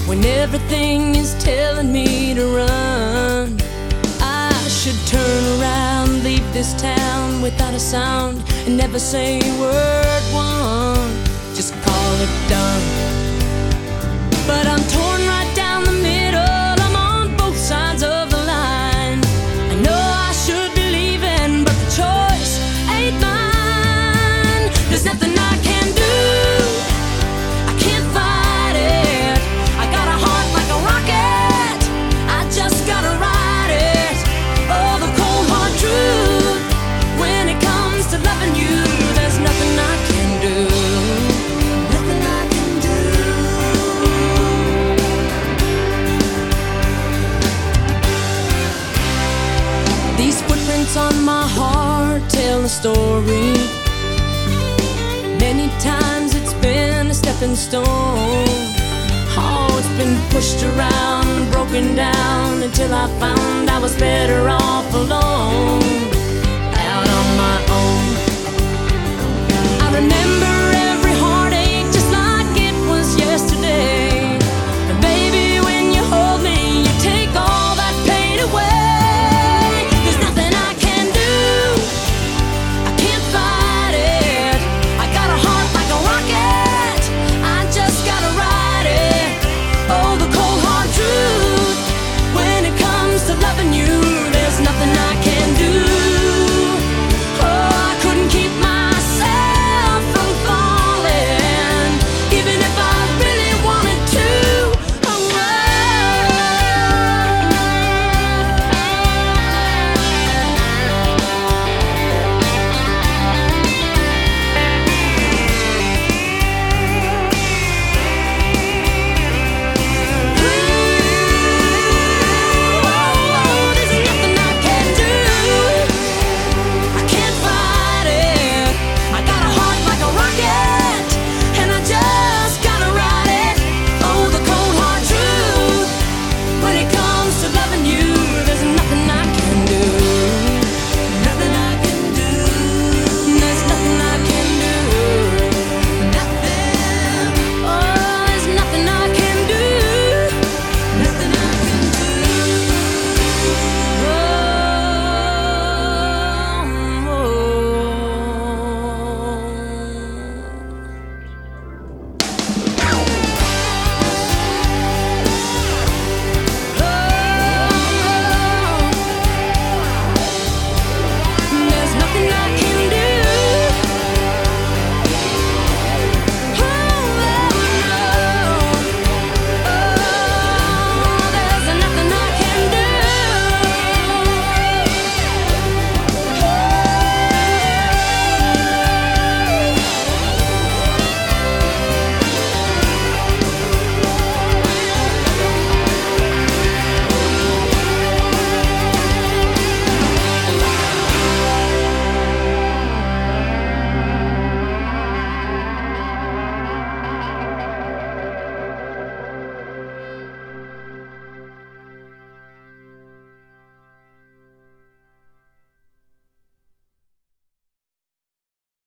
when everything is telling me to run. I should turn around, leave this town without a sound, and never say word one, just call it done. But I'm torn right down the middle, I'm on both sides of the line. I know I should be leaving, but the choice ain't mine. There's nothing I can do, I can't fight it. I got a heart like a rocket, I just gotta ride it. Oh, the cold hard truth, when it comes to loving you, there's nothing I can do. Nothing I can do. These footprints on my heart tell a story. Many times it's been a stepping stone. Oh, it's been pushed around, broken down, until I found I was better